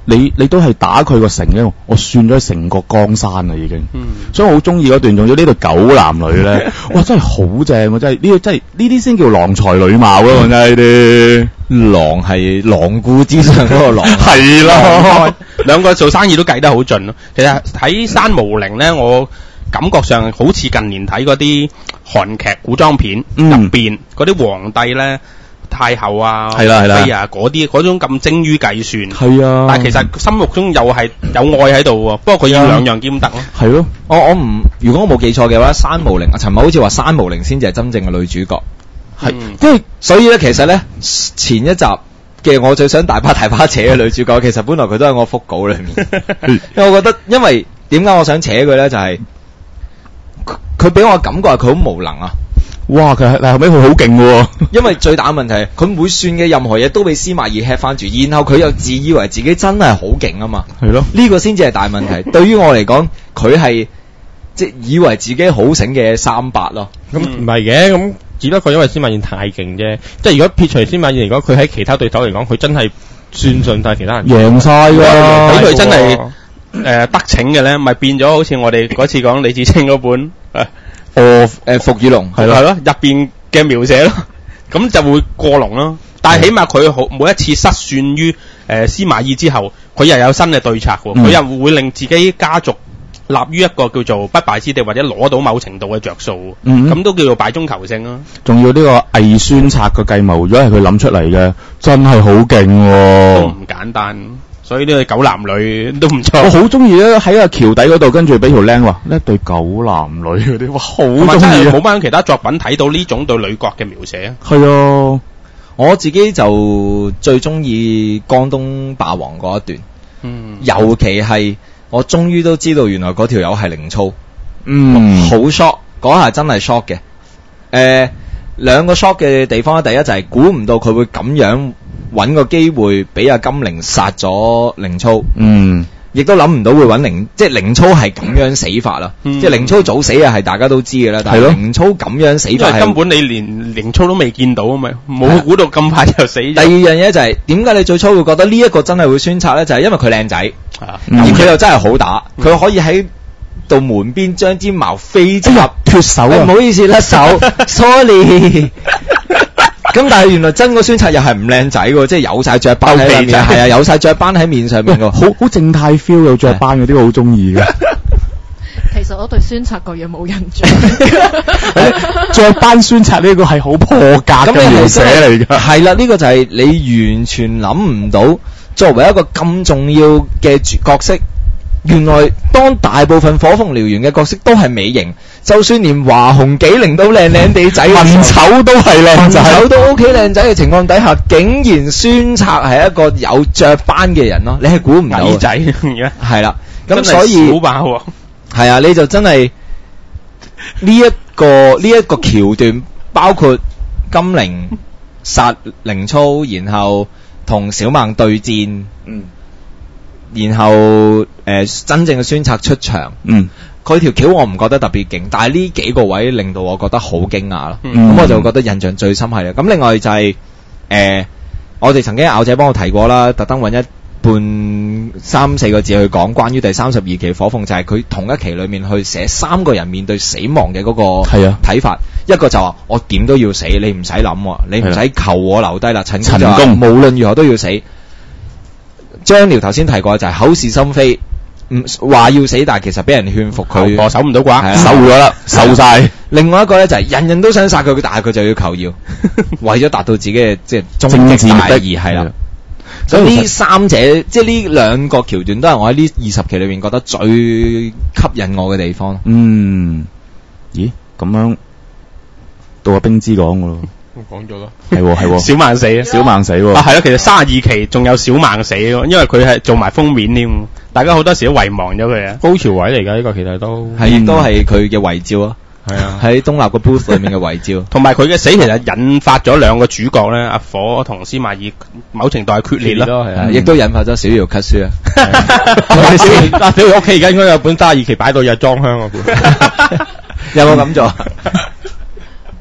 Speaker 2: 你你都係打佢個城咧，我算咗成個江山啦已經。
Speaker 3: 嗯，
Speaker 2: 所以我好中意嗰段，仲要呢對狗男女咧，哇真係好正喎！真係呢個真係呢啲先叫郎才女貌咯，真係呢啲。
Speaker 1: 狼係狼顧之上嗰個狼，
Speaker 2: 係咯，
Speaker 3: 兩個做生意都計得好盡咯。其實喺山無陵咧，我感覺上好似近年睇嗰啲韓劇古裝片
Speaker 2: 嗯
Speaker 3: 入邊嗰啲皇帝咧、太后啊、
Speaker 2: 係啦係啦
Speaker 3: 妃啊嗰啲嗰種咁精於計算。
Speaker 2: 係啊，
Speaker 3: 但係其實心目中又係有愛喺度喎，不過佢要兩樣兼得咯。
Speaker 2: 係咯，
Speaker 1: 我我唔，如果我冇記錯嘅話，山無陵啊，尋日好似話山無陵先至係真正嘅女主角。
Speaker 2: 係
Speaker 3: 嗯
Speaker 2: 即係
Speaker 1: 所以咧，其實咧前一集嘅我最想大巴大巴扯嘅女主角，其實本來佢都喺我腹稿裏面，因為我覺得，因為點解我想扯佢咧，就係佢佢俾我感覺係佢好無能啊。
Speaker 2: 哇！佢係但係後尾佢好勁喎，
Speaker 1: 因為最大問題係佢每算嘅任何嘢都俾司馬懿吃翻住，然後佢又自以為自己真係好勁啊嘛。
Speaker 2: 係咯，
Speaker 1: 呢個先至係大問題。對於我嚟講，佢係即係以為自己好醒嘅三八咯。
Speaker 4: 咁唔係嘅，咁只不過因為司馬懿太勁啫。即係如果撇除司馬懿嚟講，佢喺其他對手嚟講，佢真係算盡晒其他人。
Speaker 2: 贏晒㗎，
Speaker 3: 俾佢真係誒得逞嘅咧，咪變咗好似我哋嗰次講李子清嗰本誒。
Speaker 1: 哦，誒伏與龍
Speaker 3: 係咯，係咯，入邊嘅描寫咯，咁就會過龍咯。但係起碼佢好每一次失算於誒、呃、司馬懿之後，佢又有新嘅對策喎，佢、
Speaker 2: 嗯、
Speaker 3: 又會令自己家族立於一個叫做不敗之地，或者攞到某程度嘅着數，咁、
Speaker 2: 嗯、
Speaker 3: 都叫做敗中求勝咯。
Speaker 2: 仲要呢個偽孫策嘅計謀，如果係佢諗出嚟嘅，真係好勁喎，
Speaker 3: 都唔簡單。所以呢對狗男女都唔錯。
Speaker 2: 我好中意咧喺個橋底嗰度，跟住俾條僆話呢對狗男女嗰啲，哇好
Speaker 3: 同埋真係
Speaker 2: 中意啊！
Speaker 3: 冇乜其他作品睇到呢種對女角嘅描寫啊。
Speaker 2: 係啊，
Speaker 1: 我自己就最中意江東霸王嗰一段，
Speaker 3: 嗯，
Speaker 1: 尤其係我終於都知道原來嗰條友係凌操，
Speaker 2: 嗯，
Speaker 1: 好 shock，嗰下真係 shock 嘅。誒、呃，兩個 shock 嘅地方咧，第一就係估唔到佢會咁樣揾個機會俾阿金陵殺咗凌操，
Speaker 2: 嗯，
Speaker 1: 亦都諗唔到會揾凌，即係凌操係咁樣死法啦。
Speaker 3: 嗯
Speaker 1: 即係凌操早死啊，係大家都知嘅啦。但係
Speaker 2: 係咯
Speaker 1: 凌操咁樣死
Speaker 3: 因為
Speaker 1: 法係
Speaker 3: 根本你連凌操都未見到啊嘛，冇估到咁快就死咗。
Speaker 1: 第二樣嘢就係點解你最初會覺得呢一個真係會宣策咧？就係、是、因為佢靚仔，
Speaker 3: 啊
Speaker 2: 嗯
Speaker 1: 而佢又真係好打，佢、可以喺度門邊將支矛飛插
Speaker 2: 哎呀脱手啊
Speaker 1: 哎唔！好意思甩手，sorry。咁但係原來真個宣策又係唔靚仔喎，即係有晒雀斑喺面，
Speaker 3: 鬥皮仔
Speaker 1: 係啊，有晒雀斑喺面上面個。
Speaker 2: 好好正太 feel 有雀斑嗰啲，我好中意嘅。
Speaker 5: 其實我對孫策個樣冇印象。
Speaker 2: 雀斑孫策呢個係好破格
Speaker 1: 咁
Speaker 2: 嘅描寫嚟㗎。
Speaker 1: 係啦，呢、個就係你完全諗唔到，作為一個咁重要嘅角色，原來當大部分火鳳燎原嘅角色都係美型，就算連華雄紀靈都靚靚地仔，
Speaker 2: 文醜都係靚
Speaker 1: 文
Speaker 2: 仔，
Speaker 1: 醜都 OK 靚仔嘅情況底下，竟然孫策係一個有雀斑嘅人咯，你係估唔到嘅。
Speaker 3: 矮仔而家，
Speaker 1: 係啦，咁
Speaker 3: 真係
Speaker 1: 所以
Speaker 3: 小爆喎。
Speaker 1: 係啊，你就真係呢一個呢一個橋段，包括金陵殺凌操，然後同小孟對戰，
Speaker 2: 嗯
Speaker 1: 然後誒、呃、真正嘅孫策出場，
Speaker 2: 嗯
Speaker 1: 佢條橋我唔覺得特別勁，但係呢幾個位令到我覺得好驚訝咯。咁、
Speaker 3: 嗯
Speaker 1: 我就覺得印象最深係啦。咁另外就係、誒、我哋曾經咬姐幫我提過啦，特登揾一半三四個字去講關於第三十二期火鳳，就係、佢同一期裏面去寫三個人面對死亡嘅嗰個
Speaker 2: 係啊
Speaker 1: 睇法。一個就話我點都要死，你唔使諗喎，你唔使求我留低啦。陳
Speaker 2: 陳
Speaker 1: 就話
Speaker 2: 宮
Speaker 1: 無論如何都要死。張遼頭先提過就係口是心非，唔話要死，但係其實俾人勸服佢，
Speaker 3: 我守唔到
Speaker 1: 係啊
Speaker 3: 寡，
Speaker 2: 受咗啦，受晒。
Speaker 1: 另外一個咧就係、人人都想殺佢，但係佢就要求要，為咗達到自己嘅即係終
Speaker 2: 政治
Speaker 1: 極大
Speaker 2: 目的
Speaker 1: 義係啦。
Speaker 2: 所以其實
Speaker 1: 咁呢三者，即係呢兩個橋段，都係我喺呢二十期裏面覺得最吸引我嘅地方。
Speaker 2: 嗯，咦咁樣到阿冰之講噶咯，
Speaker 4: 講咗咯。
Speaker 2: 係喎係喎，
Speaker 3: 小孟死啊！
Speaker 2: 小孟死喎
Speaker 3: 啊，係咯，其實三十二期仲有小孟死咯，因為佢係做埋封面添，大家好多時都遺忘咗佢啊。
Speaker 4: 高潮位嚟㗎呢個其實都
Speaker 1: 係亦都係佢嘅遺照啊，
Speaker 4: 係啊。
Speaker 1: 喺東立個 booth 裏面嘅遺照。
Speaker 3: 同埋佢嘅死其實引發咗兩個主角咧，阿火同司馬懿某程度係決裂咯。
Speaker 4: 咯係啊
Speaker 1: 係啊，亦都引發咗小姚咳書啊。
Speaker 4: 嗱，你屋企而家應該有本卅二期擺到有裝香啊本。
Speaker 1: 有冇咁做？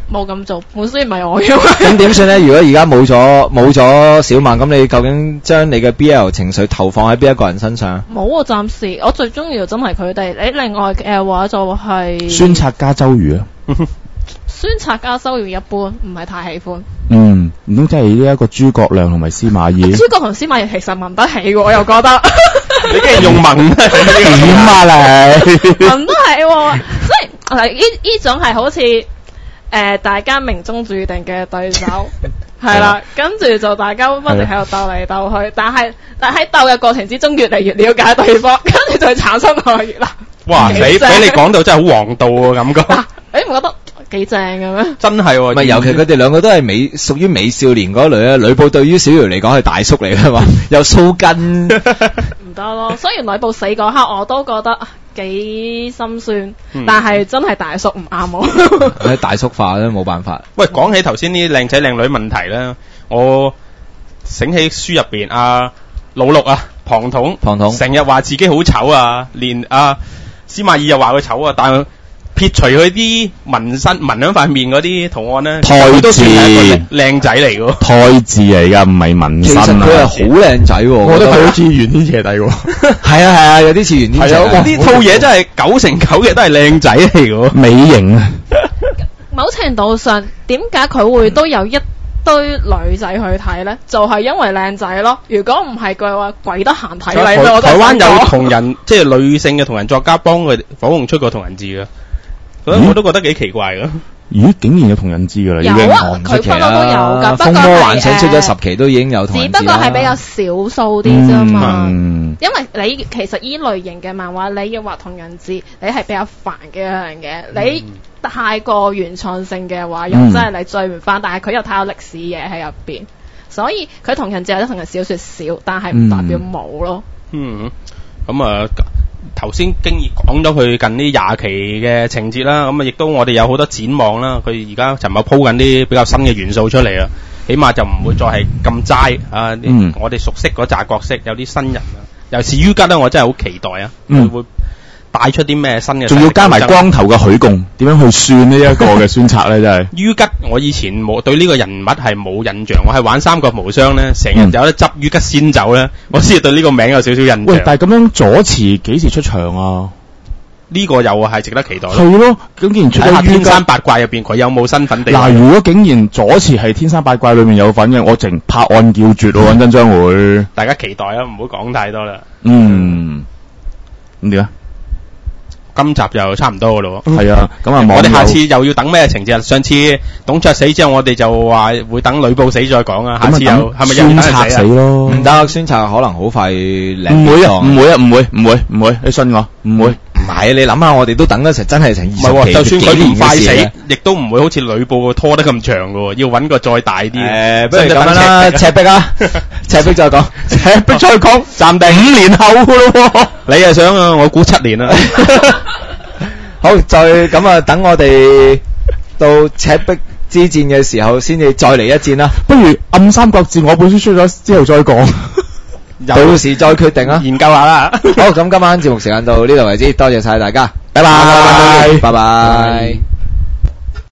Speaker 5: 冇咁做，本書唔係我嘅。
Speaker 1: 咁點算咧？如果而家冇咗冇咗小曼，咁你究竟將你嘅 B L 情緒投放喺邊一個人身上？
Speaker 5: 冇啊，暫時我最中意就真係佢哋。你另外嘅話就係、
Speaker 2: 孫策加周瑜啊。
Speaker 5: 孫策加周瑜一般，唔係太喜歡。
Speaker 2: 嗯，唔通真係呢一個諸葛亮同埋司馬懿？
Speaker 5: 諸葛同司馬懿其實文得起喎，我又覺得。
Speaker 3: 你竟然用文
Speaker 2: 點啊你？
Speaker 5: 文都係喎，即係呢呢種係好似誒、呃、大家命中注定嘅對手，係啦，跟住就大家不停喺度鬥嚟鬥去，但係但喺鬥嘅過程之中越嚟越了解對方，跟住就會產生愛意啦。
Speaker 3: 哇！你俾你講到真係好王道喎感覺。
Speaker 5: 嗱，你唔覺得幾正嘅咩？
Speaker 3: 真係喎，
Speaker 1: 唔係，尤其佢哋兩個都係美屬於美少年嗰類咧。呂布對於小瑤嚟講係大叔嚟㗎嘛，有鬚根。
Speaker 5: 唔得咯，雖然呂布死嗰刻我都覺得幾心酸，
Speaker 3: 嗯、
Speaker 5: 但係真係大叔唔啱我。
Speaker 1: 喺大叔化咧，冇辦法。
Speaker 3: 喂，講起頭先啲靚仔靚女問題咧，我醒起書入邊阿老六啊，龐統，
Speaker 1: 龐統
Speaker 3: 成日話自己好醜啊，連阿司馬懿又話佢醜啊，但係撇除佢啲紋身紋喺塊面嗰啲圖案咧，
Speaker 2: 胎
Speaker 3: 佢都算係一
Speaker 2: 字
Speaker 3: 個靚仔嚟㗎。
Speaker 2: 胎字嚟㗎，唔係紋
Speaker 1: 其實
Speaker 2: 身啊。
Speaker 1: 佢係好靚仔喎，
Speaker 4: 我覺得佢好似玄天邪帝喎。
Speaker 1: 係啊係啊，有啲似玄天邪
Speaker 3: 係啊，
Speaker 1: 帝。
Speaker 3: 呢套嘢真係九成九嘅都係靚仔嚟㗎。
Speaker 2: 美型啊！
Speaker 5: 某程度上，點解佢會都有一堆女仔去睇咧？就係、是、因為靚仔咯。如果唔係嘅話，鬼得閒睇你咩？我都
Speaker 3: 台灣有
Speaker 5: 想講
Speaker 3: 同人，即係女性嘅同人作家幫佢火紅出過同人字㗎，所以我都覺得幾奇怪㗎。
Speaker 2: 咦，竟然有同人知㗎啦，已經
Speaker 5: 有啊，佢不嬲都有㗎，不過
Speaker 1: 風魔幻想出咗
Speaker 5: 係
Speaker 1: 十期都已經有同
Speaker 5: 只
Speaker 1: 人誌啦
Speaker 5: 不過係比較少數啲啫嘛。
Speaker 2: 嗯
Speaker 5: 因為你其實依類型嘅漫畫，你要畫同人誌，你係比較煩嘅一樣嘢。你太過原創性嘅話，又真係你追唔翻。但係佢又太有歷史嘢喺入邊，所以佢同人誌有啲同人小說少，但係唔代表冇咯。
Speaker 3: 嗯，咁啊，頭先經已講咗佢近呢廿期嘅情節啦，咁啊，亦都我哋有好多展望啦。佢而家尋日鋪緊啲比較新嘅元素出嚟啦，起碼就唔會再係咁齋啊！
Speaker 2: 嗯
Speaker 3: 我哋熟悉嗰扎角色，有啲新人啊，尤其是于吉咧，我真係好期待啊！佢、
Speaker 2: 嗯
Speaker 3: 會帶出啲咩新嘅？
Speaker 2: 仲要加埋光頭嘅許貢，點樣去算呢一個嘅孫策咧？真係
Speaker 3: 于吉，我以前冇對呢個人物係冇印象，我係玩三國無雙咧，成日就有得執于吉先走咧，我先至對呢個名有少少印象。
Speaker 2: 喂，但係咁樣左慈幾時出場啊？
Speaker 3: 呢個又係值得期待咯。
Speaker 2: 係咯，咁既然出
Speaker 3: 睇下
Speaker 2: 咗於吉
Speaker 3: 天山八怪入邊佢有冇身份地位？
Speaker 2: 嗱，如果竟然左慈係天生八怪裏面有份嘅，我淨拍案叫絕喎，講真將會。
Speaker 3: 大家期待啊，唔好講太多啦。
Speaker 2: 嗯，咁點啊？
Speaker 3: 今集就差唔多噶咯。
Speaker 2: 係啊，咁啊，
Speaker 3: 我哋下
Speaker 2: 網友
Speaker 3: 次又要等咩情節？上次董卓死之後，我哋就話會等呂布死再講啊。下次又
Speaker 2: 咁啊
Speaker 3: 係咪又要等
Speaker 2: 孫策死
Speaker 3: 佢死啊？
Speaker 2: 咯？
Speaker 1: 唔得，孫策可能好快領
Speaker 2: 唔會啊，
Speaker 1: 當
Speaker 2: 唔會啊，唔會，唔會，唔會，你信我，唔會。
Speaker 1: 唔係，你諗下，我哋都等咗成真係成
Speaker 3: 唔係喎，
Speaker 1: 二十
Speaker 3: 就算
Speaker 1: 幾幾年
Speaker 3: 佢唔快死
Speaker 1: 嘅事咧。，
Speaker 3: 亦都唔會好似呂布拖得咁長噶喎，要揾個再大啲嘅。
Speaker 1: 誒，不如咁樣啦，赤壁啊，赤壁再講，
Speaker 2: 赤壁再講，暫定五年後噶咯喎。
Speaker 3: 你又想啊？我估七年啦。
Speaker 1: 好，再咁啊，等我哋到赤壁之戰嘅時候，先至再嚟一戰啦。
Speaker 2: 不如暗三國志我本書出咗之後再講。
Speaker 1: 到時再決定啊。
Speaker 3: 研究下啦。
Speaker 1: 好，咁今晚節目時間到呢度為止，多謝晒大家，
Speaker 2: 拜拜
Speaker 1: 拜拜。